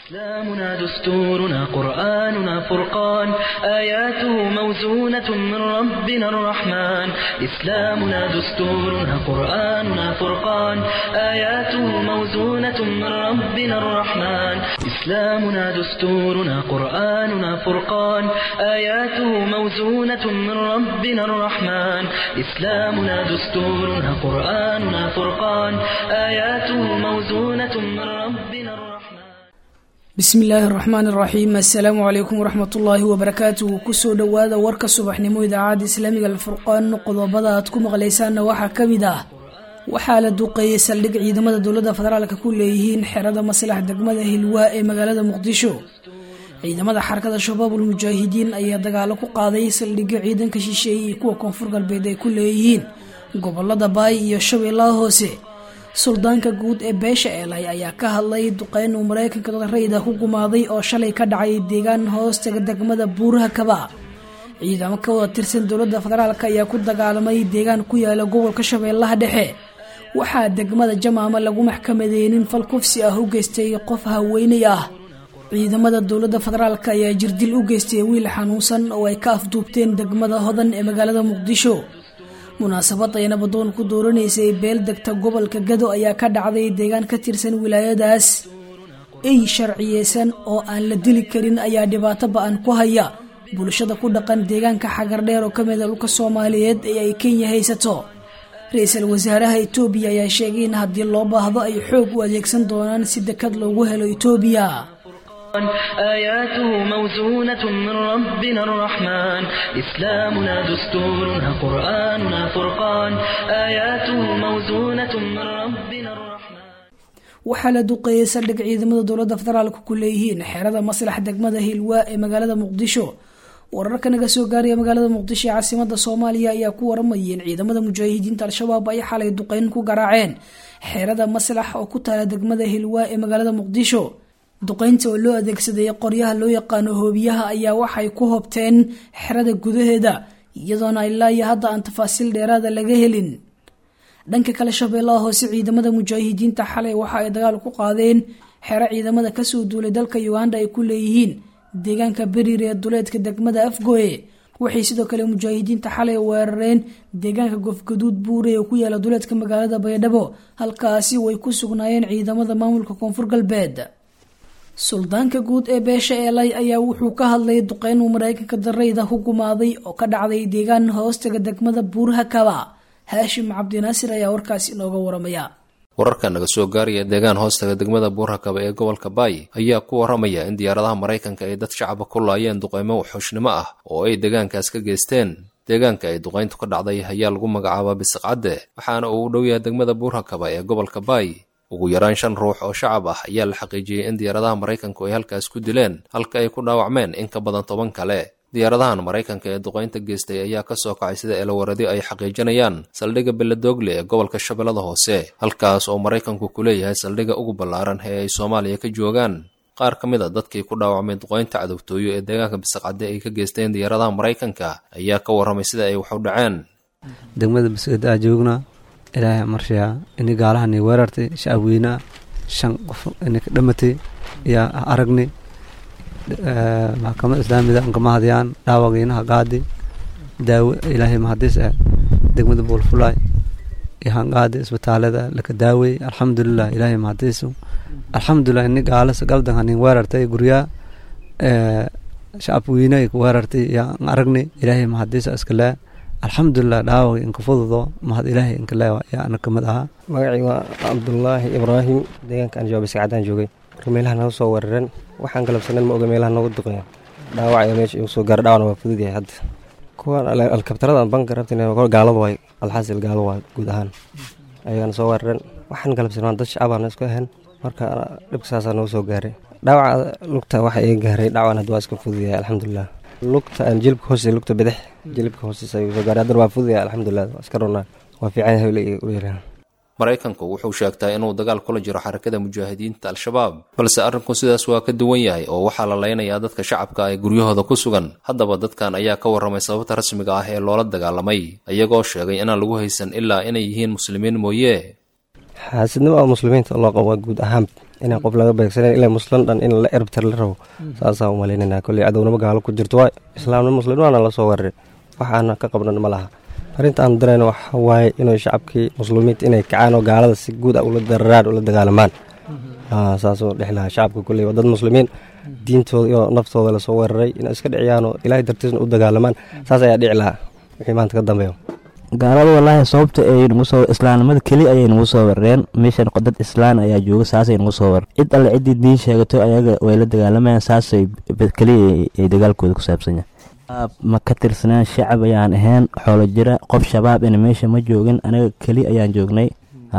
إسلامنا دستورنا قرآننا فرقان آياته موزونة من ربنا الرحمن إسلامنا دستورنا قرآننا فرقان آياته موزونة من ربنا الرحمن إسلامنا دستورنا قرآننا فرقان آياته موزونة من ربنا الرحمن إسلامنا دستورنا قرآننا فرقان آياته موزونة من ربنا الرحمن بسم الله الرحمن الرحيم السلام عليكم ورحمة الله وبركاته كسو دوادا وركا صباحنمو إذاعاد إسلامي الفرقان qodobada aad ku maqlaysaan waxa kamid ah waxaa la duqeeyay saldhig ciidamada dawladda federaalka ku leeyihiin xerada maslax degmada Hilwaa ee magaalada Muqdisho ciidamada xarakada shabaabul mujaahidiin ayaa dagaalo ku qaaday saldhigga ciidanka shisheeye kuwa koonfur galbeed ay ku leeyihiin gobolada Baay iyo Shabeellaha Hoose suldaanka guud ee beesha eelay ayaa ka hadlay duqeyn uu Mareykanka rayida ku gumaaday oo shalay ka dhacay deegaan hoostaga degmada Buuraha Kaba ciidamo ka wada tirsan dawladda federaalka ayaa ku dagaalamay deegaan ku yaala gobolka Shabeellaha Dhexe waxaa degmada Jamaama lagu maxkamadeeyay fal kufsi ah u geystay qof haweeney ah ciidamada dawladda federaalka ayaa jirdil u geystay wiil xanuunsan oo ay ka afduubteen degmada Hodan ee magaalada Muqdisho munaasabad ay nabadoon ku dooraneysay beel degta gobolka Gado ayaa ka dhacday deegaan ka tirsan wilaayadaas ay sharciyeysan oo aan la dili karin ayaa dhibaato ba'an ku haya bulshada ku dhaqan deegaanka xagar dheer oo kamid ah dhulka Soomaaliyeed ee ay Kenya haysato ra'iisul wasaaraha Itoobiya ayaa sheegay in haddii loo baahdo ay xoog u adeegsan doonaan si dekad loogu helo Itoobiya آياته موزونة من ربنا الرحمن إسلامنا دستورنا قرآننا فرقان آياته موزونة من ربنا الرحمن waxaa la duqeeyay saldhig ciidamada dawladda federaalka ku leeyihiin xerada maslax degmada Hilwaa ee magaalada Muqdisho wararka naga soo gaaraya magaalada Muqdisho ee caasimadda Soomaaliya ayaa ku waramayeen ciidamada mujaahidiinta al-shabaab ay xalay duqeyn ku garaaceen xerada maslax oo ku taala degmada Hilwaa ee magaalada Muqdisho duqeynta oo loo adeegsaday qoryaha loo yaqaan hoobiyaha ayaa waxay ku hobteen xerada gudaheeda iyadoona ilaa iyo hadda aan tafaasiil dheeraad laga helin dhanka kale Shabeellaha Hoose ciidamada mujaahidiinta xalay waxa ay dagaal ku qaadeen xero ciidamada ka soo duulay dalka Uganda ay ku leeyihiin deegaanka Bariire ee duleedka degmada Afgooye waxay sidoo kale mujaahidiinta xalay weerareen deegaanka Gofgaduud Buure ee ku yaala duleedka magaalada Baydhabo halkaasi way ku sugnaayeen ciidamada maamulka koonfur galbeed suldaanka guud ee beesha eelay ayaa wuxuu ka hadlay duqeyn uu Mareykanka darayda ku gumaaday oo ka dhacday deegaan hoostaga degmada Buuraha Kaba Haashim Cabdinaasir ayaa warkaasi inooga waramaya wararka naga soo gaaraya deegaan hoostaga degmada Buuraha Kaba ee gobolka Baay ayaa ku waramaya in diyaaradaha Mareykanka ay dad shacab ku laayeen duqeymo wuxuushnimo ah oo ay deegaankaas ka geysteen deegaanka ay duqeyntu ka dhacday ayaa lagu magacaabaa Bisqacade waxaana uu u dhow yahay degmada Buuraha Kaba ee gobolka Baay ugu yaraan 5 ruux oo shacab ah ayaa la xaqiijiyay in diyaaradaha Mareykanku ay halkaas ku dileen halka ay ku dhaawacmeen in ka badan 10 kale diyaaradahan Mareykanka ee duqeynta geystay ayaa ka soo kacay sida eelawaradi ay xaqiijinayaan saldhigga Beledoogle ee gobolka Shabeellaha Hoose halkaas oo Mareykanku ku leeyahay saldhigga ugu ballaaran ee ay Soomaaliya ka joogaan qaar kamid ah dadkii ku dhaawacmay duqeynta cadawtooyo ee deegaanka Bisqacade ay ka geysteen diyaaradaha Mareykanka ayaa ka waramay sida ay wax u dhaceen degmada Bisqacade ay joogna ilaahay marshiya in gaalahan ay weerartay shacabweyna 5 qof in ka dhamatay ya aragni maxkamada islaamida aan kama hadiyaan dhaawagayna qaadi daawo ilaahay mahadis degmada Buulfulay yahan qaadi isbitaalada laka daaway alxamdulillah ilaahay mahadis alxamdulillah in gaala sagaldan hanin weerartay guriya shacabweyna ay weerartay ya aragni ilaahay mahadis iskala alxamdulillah dhaaway in ka fududo mahad ilaahay in kala ya ana kamid aha magacii waa Cabdullaahi Ibraahim deegaanka aan joogo Bisqacadaan joogay meelaha noo soo weeraran waxaan galabsanan ma oga meelaha noogu duqeeyay dhaawac meesha uu soo gaar dhaawna waa fudud yahay hadda kuwa alkabtarada bank rabtina gaalada way alxasil gaalo waa guud ahaan ayaan soo weeraran waxaan galabsanan dad shacab aan isku ahaan marka dhibkaas noo soo gaaray dhaawac lugta waxa ay gaaray dhaawna waa iska fudud yahay alxamdulillah lugta aan jilibka hoose lugta bidix jilibka hoose ay soo gaaray hadda waa fudud yahay alxamdulillah iska roona waa fiican yahay u yeeran Mareykanku wuxuu sheegtay inuu dagaal kula jiro xarakada mujaahidiinta al-shabaab balse arrinku sidaas waa ka duwan yahay oo waxaa la leynayaa dadka shacabka ay guryahooda ku sugan haddaba dadkan ayaa ka waramay sababta rasmiga ah ee loola dagaalamay iyagoo sheegay inaan lagu haysan ilaa inay yihiin muslimiin mooye xaasidnimo muslimiinta loo qabo guud ahaan inaan qof laga beegsanan ilaa muslim dhan in la erbtar la rabo saasaan u malaynayna kolley cadownimo gaalo ku jirto waay islaamna muslimana la soo weeraray waxaana ka qabnan ma laha arrinta aan darayna waxa waaye inay shacabkii muslimiinta inay kacaan oo gaalada si guud ah ula dararaan ula dagaalamaan saasoo dhex lahaa shacabka kolley waa dad muslimiin diintooda iyo naftooda lasoo weeraray inay iska dhiciyaan oo ilaahay dartiisna u dagaalamaan saas ayaa dhici lahaa wixii maanta ka dambeeyo gaalada wallaahi sababta ay nagu soo islaamnimada keli ayay nagu soo weerareen meeshan dad islaan ayaa jooga saasay nagu soo weerar cid alle ciddii diin sheegato ayaga way la dagaalamayaan saasay keliya ay dagaalkooda ku saabsan yahay ma ka tirsanaan shacab ayaan ahayn xoolo jira qof shabaab ina meesha ma joogin anaga keli ayaan joognay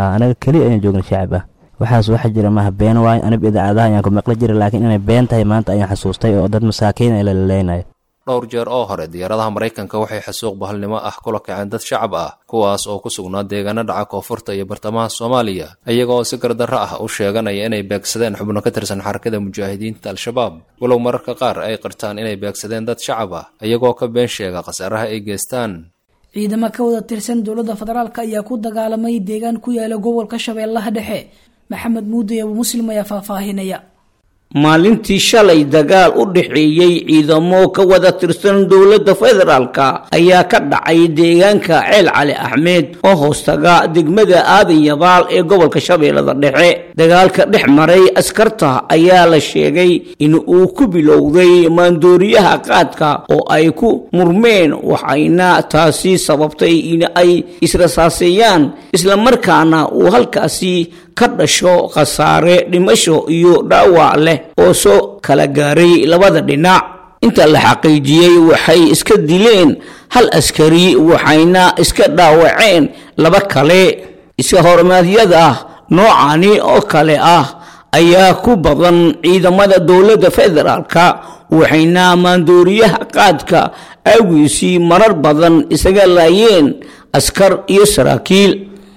shacab ah waxaas waxa jira maaha been waayo anib idaacadaha ayaan ku maqli jira laakiin inay been tahay maanta ayaan xasuustay oo dad masaakiin ay la leenayo dhowr jeer oo hore diyaaradaha Mareykanka waxay xasuuq bahalnimo ah kula kaceen dad shacab ah kuwaas oo ku sugnaa deegaano dhaca koonfurta iyo bartamaha Soomaaliya iyagoo si gardarro ah u sheeganaya inay beegsadeen xubno ka tirsan xarakada mujaahidiinta al-shabaab walow mararka qaar ay qirtaan inay beegsadeen dad shacab ah iyagoo ka been sheega khasaaraha ay geystaan ciidamo ka wada tirsan dowladda federaalka ayaa ku dagaalamay deegaan ku yaala gobolka Shabeellaha Dhexe maxamed muude abu muslim ayaa faahfaahinaya maalintii shalay dagaal u dhaxeeyay ciidamo ka wada tirsan dowladda federaalka ayaa ka dhacay deegaanka Ceel Cali Axmed oo hoostaga degmada Aadan Yabaal ee gobolka Shabeellada Dhexe dagaalka dhex maray askarta ayaa la sheegay in uu ku bilowday maandooriyaha qaadka oo ay ku murmeen waxayna taasi sababtay in ay israsaaseeyaan isla markaana uu halkaasi ka dhasho khasaare dhimasho iyo dhaawac leh oo soo kala gaaray labada dhinac inta la xaqiijiyay waxay iska dileen hal askari waxayna iska dhaawaceen laba kale iska hormaadyada noocani oo kale ah ayaa ku badan ciidamada dowladda federaalka waxayna maandooriyaha qaadka awgiisii marar badan isaga laayeen askar iyo saraakiil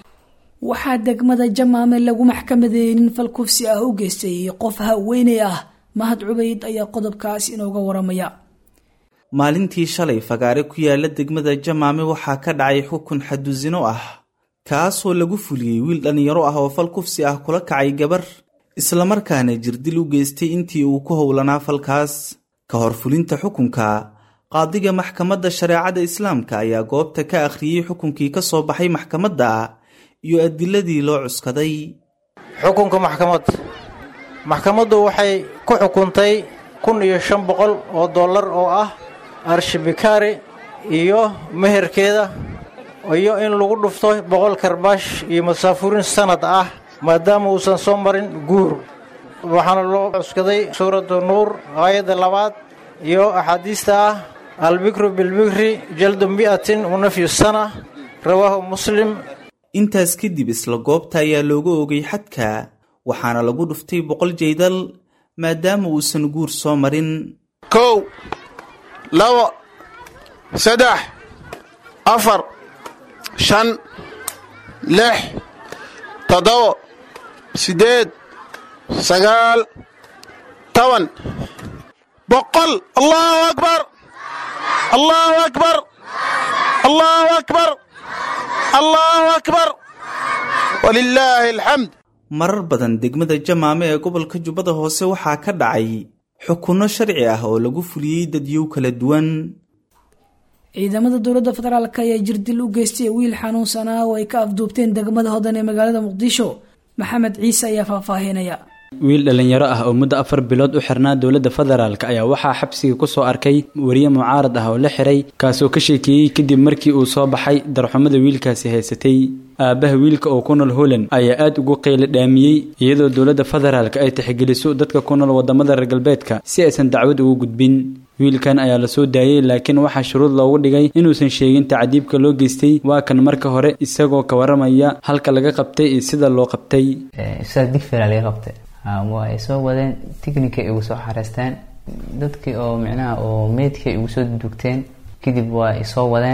waxaa degmada Jamaame lagu maxkamadeeyay nin fal kufsi ah u geystay qof haweeney ah mahad cubayd ayaa qodobkaas inooga waramaya maalintii shalay fagaare ku yaala degmada Jamaame waxaa ka dhacay xukun xaduzino ah kaasoo lagu fuliyay wiil dhalinyaro ah oo fal kufsi ah kula kacay gabar isla markaana jirdil u geystay intii uu ku howlanaa falkaas ka hor fulinta xukunka qaadiga maxkamadda shareecada islaamka ayaa goobta ka akhriyay xukunkii ka soo baxay maxkamadda iyo adiladii loo cuskaday xukunka maxkamaddu waxay ku xukuntay $1,500 oo ah arshibikaari iyo meherkeeda iyo in lagu dhufto 100 karbaash iyo masaafurin sanad ah maadaama uusan soo marin guur waxaana loo cuskaday suuratu nuur aayadda 2 iyo axaadiista ah albikru bilbikri jaldu 100 wa nafyu sana rawaahu muslim intaas kadib isla goobta ayaa looga oogay xadka waxaana lagu dhuftay 100 jeedal maadaama uusan guur soo marin 1 2 3 4 5 6 7 8 9 10 100 الله أكبر الله أكبر الله أكبر الله أكبر ولله الحمد marar badan degmada Jamaame ee gobolka Jubbada Hoose waxaa ka dhacay xukunno sharci ah oo lagu fuliyay dadyow kala duwan ciidamada dowladda federaalka ayaa jirdil u geystay wiil xanuunsanaa oo ay ka afduubteen degmada Hodan ee magaalada Muqdisho maxamed ciise ayaa faahfaahinaya wiil dhalinyaro ah oo muddo 4 bilood u xirnaa dowladda federaalka ayaa waxaa xabsiga ku soo arkay wariye mucaarad ah oo la xiray kaasoo ka sheekeeyay kadib markii uu soo baxay darxumada wiilkaasi haysatay aabaha wiilka oo ku nool Holland ayaa aad ugu qeyl dhaamiyay iyadoo dowladda federaalka ay tixgeliso dadka ku nool wadamada reer galbeedka si aysan dacwad ugu gudbin wiilkan ayaa la soo daayay laakiin waxa shuruud loogu dhigay inuusan sheegin tacdiibka loo geystay waa kan marka hore isagoo ka waramaya halka laga qabtay iyo sida loo qabtay digfira laga qabtay ay soo wadeen tiknika igu soo xareysteen dadkii oo micnaha oo meedka igu soo dugteen kadib waa ay soo wadeen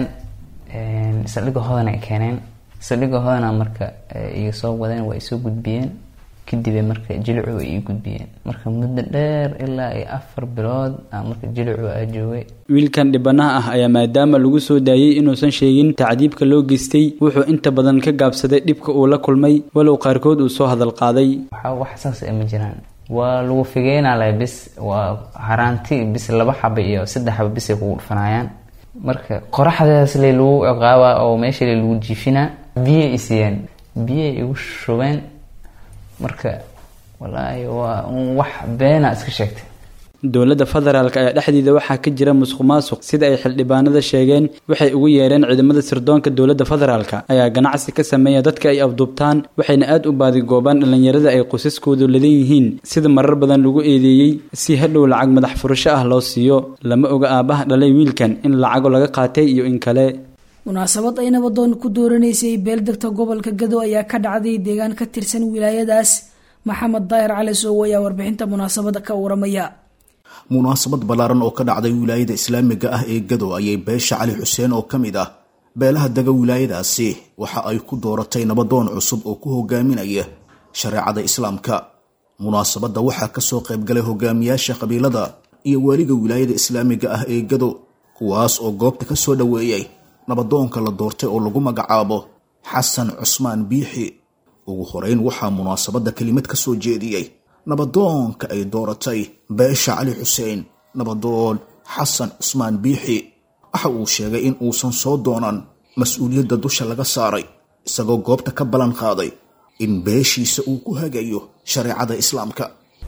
saldhigga Hodan ay keeneen saldhigga Hodan marka iga soo wadeen waa ay soo gudbiyeen kadib marka jilicu ay ii gudbiyeen marka muddo dheer ilaa 4 bilood marka jilicu aa joogay. wiilkan dhibanaha ah ayaa maadaama lagu soo daayay inuusan sheegin tacdiibka loo geystay wuxuu inta badan ka gaabsaday dhibka uu la kulmay walow qaarkood uu soo hadal qaaday. wax saas ma jiraan waa lagu figeynaa bis waa haraanti bis 2 xabo iyo 3 xabo bis ay ku dhufanayaan marka qoraxdaas lagu ciqaaba oo meesha lagu jiifina biyo isiyeen biyo igu shubeen marka wallaahi waa wax beena iska sheegtay. dowladda federaalka ayaa dhexdeeda waxaa ka jira musuqmaasuq sida ay xildhibaanada sheegeen waxay ugu yeereen ciidamada sirdoonka dowladda federaalka ayaa ganacsi ka sameeya dadka ay afduubtaan waxayna aad u baadigoobaan dhalinyarada ay qoysaskoodu ladan yihiin sida marar badan lagu eedeeyey si hadhow lacag madax furasho ah loo siiyo lama oga aabaha dhalay wiilkan in lacago laga qaatay iyo in kale. munaasabad ay nabadoon ku dooranaysay beeldegta gobolka Gado ayaa ka dhacday deegaan ka tirsan wilaayadaas. maxamed daahir cali soo ayaa warbixinta munaasabada ka waramaya. munaasabad balaaran oo ka dhacday wilaayada islaamiga ah ee Gado ayay beesha Cali Xuseen oo kamid ah beelaha daga wilaayadaasi waxa ay ku dooratay nabadoon cusub oo ku hogaaminaya shariicada islaamka. munaasabada waxaa ka soo qayb galay hogaamiyaasha qabiilada iyo waliga wilaayada islaamiga ah ee Gado kuwaas oo goobta ka soo dhaweeyay nabadoonka la doortay oo lagu magacaabo Xasan Cusmaan Biixi. ugu horeyn waxaa munaasabada kelimad ka soo jeediyay nabadoonka ay dooratay beesha Cali Xuseen nabadoon Xasan Cusmaan Biixi. waxa uu sheegay in uusan soo doonan mas'uuliyadda dusha laga saaray isagoo goobta ka balan qaaday in beeshiisa uu ku hagayo shariicada islaamka.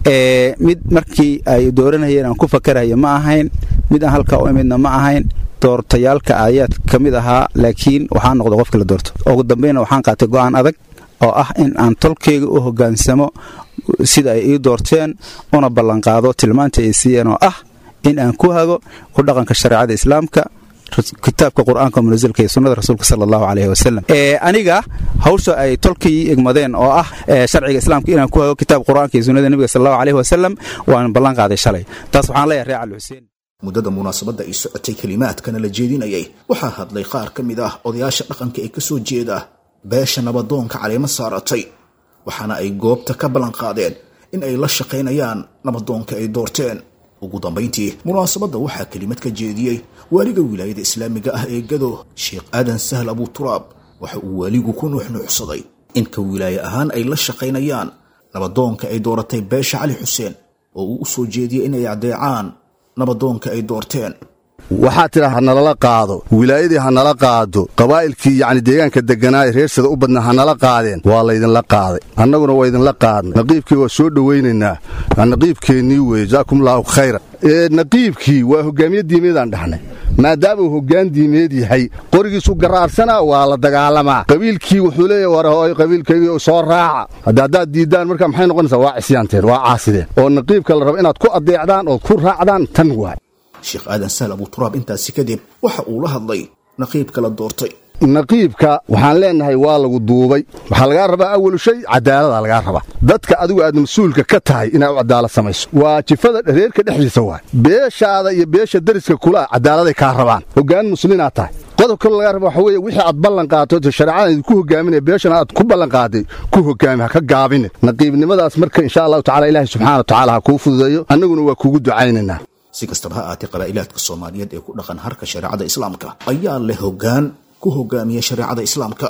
mid markii ay dooranayeen aan ku fakarayo ma ahayn mid aan halka u imidna ma ahayn doortayaalka ayaad kamid ahaa laakiin waxaan noqday qofka la doorto ugu dambeeyna waxaan qaatay go'aan adag oo ah in aan tolkeyga u hogaansamo sida ay ii doorteen una ballan qaado tilmaanta ay siiyeen oo ah in aan ku hago ku dhaqanka shariicada islaamka kitaabka quraanka munazilka iyo sunnada rasuulka sallallahu alayhi wasallam. aniga hawsha ay tolkii igmadeen oo ah sharciga islaamka inaan ku hago kitaab quraanka iyo sunnada nabiga sallallahu alayhi wasallam waan ballan qaaday shalay. taas waxaan leeyahay Cali Xuseen. muddada munaasabada ay socotay kalimaadkana la jeedinayay waxaa hadlay qaar ka mid ah odayaasha dhaqanka ee ka soo jeeda beesha nabadoonka caleema saaratay waxaana ay goobta ka ballan qaadeen in ay la shaqaynayaan nabadoonka ay doorteen. ugu dambeyntii munaasabada waxaa kelimad ka jeediyey waliga wilaayada islaamiga ah ee Gado Sheekh Aadan Sahl Abu Turaab. waxa uu waligu ku nuuxnuuxsaday in ka wilaayo ahaan ay la shaqaynayaan nabadoonka ay dooratay beesha Cali Xuseen oo uu soo jeediyay inay adeecaan nabadoonka ay doorteen. waxaa tira hanala qaado wilaayadii hanala qaado qabaa'ilkii yacni deegaanka deganaa reersada u badnaa hanala qaadeen waa laydinla qaaday annaguna waa idinla qaadnay naqiibkii waa soo dhowaynaynaa naqiibkeennii weeye jaakumullahu khayra naqiibkii waa hogaamiye diimeedaan dhahnay maadaama uu hoggaan diimeed yahay qorigiisu garaarsanaa waa la dagaalamaa qabiilkii wuxuu leeyahay warahooy qabiilkaygii soo raaca haddaad diiddaan marka maxay noqonaysaa waa cisyaanteen waa caasideen oo naqiibka la rabo inaad ku adeecdaan ood ku raacdaan tan waay. Sheekh Aadan Sahl Abu Turaab intaasi kadib waxa uu la hadlay naqiibka la doortay. naqiibka waxaan leenahay waa lagu duubay waxaa lagaa rabaa awal shay cadaalada lagaa rabaa dadka adigu aad mas'uulka ka tahay inaad u cadaalad samayso waa jifada reerka dhexdiisa waay beeshaada iyo beesha dariska kula cadaaladay kaa rabaan hoggaan muslimiinaad tahay qodobka laga rabo waxa weeye wixii aad ballan qaadato shariicada ku hogaaminay beeshana aad ku ballan qaaday ku hogaami ha ka gaabin naqiibnimadaas marka insha Allah ta'ala Ilaahay subhanahu wa ta'ala ha ku fududeeyo annaguna waa kugu ducaynaynaa. si kastaba ha ahaatee qabaa'ilaadka Soomaaliyeed ee ku dhaqan harka shariicada islaamka ayaa leh hoggaan ku hogaamiya shariicada islaamka.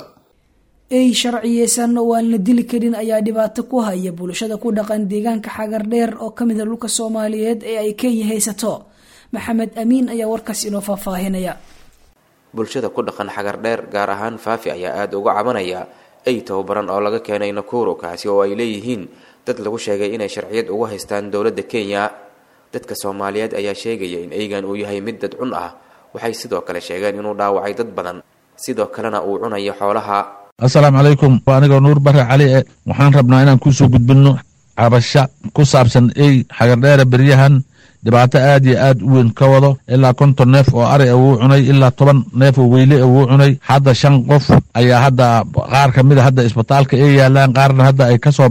ay sharciyeysan oo aan la dili karin ayaa dhibaato ku haya bulshada ku dhaqan deegaanka xagar dheer oo kamid ah dhulka Soomaaliyeed ee ay Kenya haysato. maxamed amiin ayaa warkaas inoo faahfaahinaya. bulshada ku dhaqan xagar dheer gaar ahaan Faafi ayaa aad uga cabanaya ay tababaran oo laga keenay Nakuru kaasi oo ay leeyihiin dad lagu sheegay inay sharciyad ugu haystaan dawladda Kenya. dadka Soomaaliyeed ayaa sheegaya in aygan uu yahay mid dad cun ah waxay sidoo kale sheegeen inuu dhaawacay dad badan sidoo kalena uu cunayo xoolaha. assalaamu calaykum waa anigoo Nuur Barre Cali waxaan rabnaa inaan ku soo gudbino cabasho ku saabsan ay xagar dheer beryahan dhibaato aad iyo aad u weyn ka wado ilaa 50 neef oo ari uu cunay ilaa 10 neef oo weyle uu cunay hadda 5 qof ayaa hadda qaar kamid ah hadda isbitaalka ay yaalaan qaarna hadda ay ka soo baxeen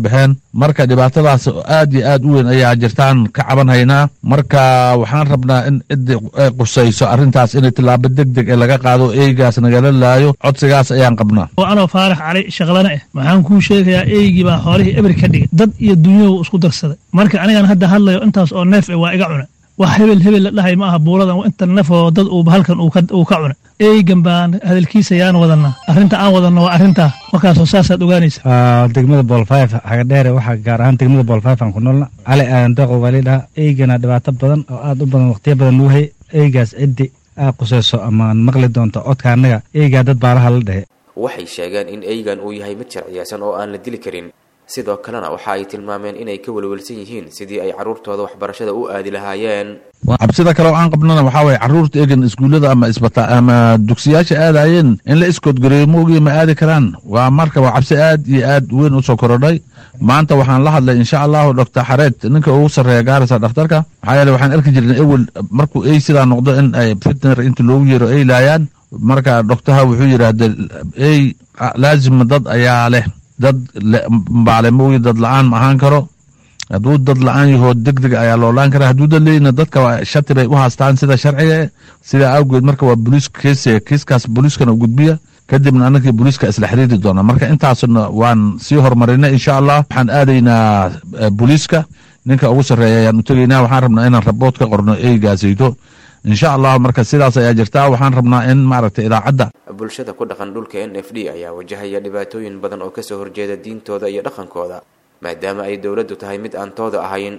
marka dhibaatadaas aad iyo aad u weyn ayaa jirtaan ka caban haynaa marka waxaan rabnaa in ciddi ay qusayso arrintaas inay tilaabo degdeg ee laga qaado eygaas nagala laayo codsigaas ayaan qabnaa anoo faarax cali shaqlana waxaan kuu sheegayaa eygii baa xoolihii eber ka dhigay dad iyo dunyadu isku darsaday marka anigan hadda hadlayo intaas oo neef waa iga cuna wax hebel la dhahay ma aha buuladan inta neef oo dad uu halkan uu ka cuna eygan baan hadalkiisa yaan wadanaa arrinta aan wadanno waa arrintaa markaasoo saasaad ogaanaysa degmada boolfayf xagadheere waxaa gaar ahaan degmada boolfayf aan ku noolna cali aadan deeqo wali dhaha eygana dhibaato badan oo aad u badan waqtiyo badan lagu hay eygaas ciddi aa qusayso amaan maqli doonto codka annaga eygaa dad baalaha la dhehe waxay sheegeen in eygan uu yahay mid sharciyeysan oo aan la dili karin sidoo kalena waxa ay tilmaameen inay ka welwelsan yihiin sidii ay carruurtooda waxbarashada u aadi lahaayeen cabsida kale oo aan qabnana waxaa waye carruurta eegan iskuullada ama dugsiyaasha aadayeen in la iskoodgareeyo ma ogiya ma aadi karaan waa marka waa cabsi aad iyo aad weyn u soo korodhay maanta waxaan la hadlay insha allahu doctor xareed ninka ugu sarreeya gaarisa dhakhtarka maxaa yeele waxaan arki jirnay ewel markuu ey sidaa noqdo in ay fitner inta loogu yeero ay laayaan marka doctorha wuxuu yidhaahda ey laazima dad ayaa leh dad baale ma ogi dad la-aan ma ahaan karo hadduu dad la-aan yahoo degdeg ayaa loo laan karaa hadduu dad leeyina dadka shati bay u haastaan sida sharciga sidaa awgeed marka waa boliis kiiskaas boliiskana gudbiya kadibna anakii boliiska isla xiriiri doona marka intaasna waan sii horumarinay insha allah waxaan aadaynaa boliiska ninka ugu sarreeya ayaan u tegaynaa waxaan rabnaa inaan rabood ka qorno eygaasayto insha allah marka sidaas ayaa jirtaa waxaan rabnaa in maaragtay idaacadda bulshada ku dhaqan dhulka NFD ayaa wajahaya dhibaatooyin badan oo kasoo horjeeda diintooda iyo dhaqankooda maadaama ay dowladdu tahay mid aan tooda ahayn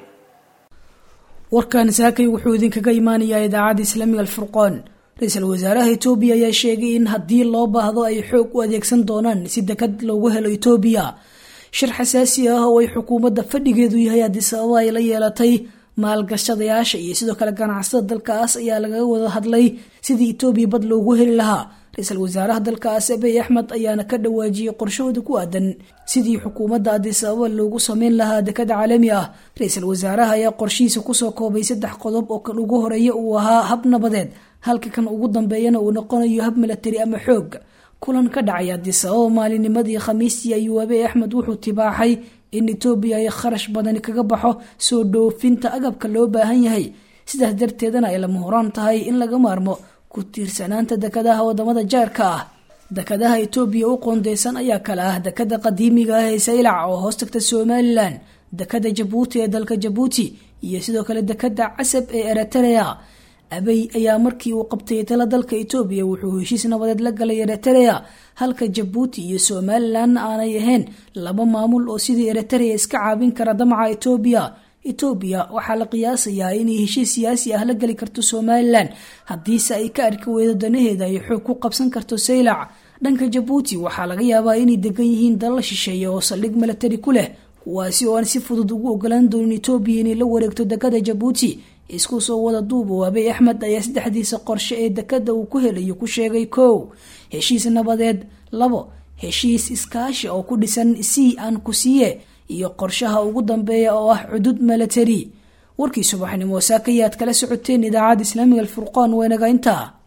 warkan saakay wuxuu idinkaga imaanayaa idaacadda islaamiga alfurqaan ra-iisul wasaaraha Itoobiya ayaa sheegay in haddii loo baahdo ay xoog u adeegsan doonaan si dekad loogu helo Itoobiya shir xasaasi ah oo ay xukuumadda fadhigeedu yahay Addis Ababa ay la yeelatay maalgashadayaasha iyo sidoo kale ganacsatada dalkaas ayaa laga wada hadlay sidii Itoobiya bad loogu heli lahaa ra-iisul wasaaraha dalkaas Abiy Ahmed ayaana ka dhawaajiyay qorshahooda ku aadan sidii xukuumadda Addis Ababa loogu sameyn lahaa dekad caalami ah ra-iisul wasaaraha ayaa qorshihiisa kusoo koobay 3 qodob oo kan ugu horeeya uu ahaa hab nabadeed halka kan ugu dambeeyana uu noqonayo hab military ama xoog kulan ka dhacay Addis Ababa maalinimadii Khamiistii ayuu Abiy Ahmed wuxuu tibaaxay in Itoobiya ay kharash badan kaga baxo soo dhoofinta agabka loo baahan yahay sidaas darteedana ay lama horaan tahay in laga maarmo ku tiirsanaanta dekadaha wadamada jaarka ah dekadaha Itoobiya u qoondeysan ayaa kala ah dekada qadiimiga ah ee Saylac oo hoos tagta Somaliland dekada Djibouti ee dalka Djibouti iyo sidoo kale dekada Casab ee Eritrea Abiy ayaa markii uu qabtay tala dalka Itoobiya wuxuu heshiis nabadeed la galay Eritrea halka Djibouti iyo Somaliland aanay ahayn laba maamul oo sidii Eritrea iska caabin kara damaca Itoobiya waxaa la qiyaasayaa in heshiis siyaasi ah la gali karto Somaliland haddii ay ka arki weydo danaheeda ay xoog ku qabsan karto Saylac dhanka Djibouti waxaa laga yaabaa inay degan yihiin dalal shisheeye oo saldhig military ku leh kuwaasi oo aan si fudud ugu ogolaan doonin Itoobiya inay la wareegto dekada Djibouti isku soo wada duubo Abiy Ahmed ayaa saddexdiisa qorshe ee dekada uu ku helayo ku sheegay 1 heshiis nabadeed 2 heshiis iskaashi oo ku dhisan si aan ku siiye iyo qorshaha ugu dambeeya oo ah xuduud military warkii subaxnimo saakayaad kala socoteen idaacadda islaamiga alfurqaan weenaga intaa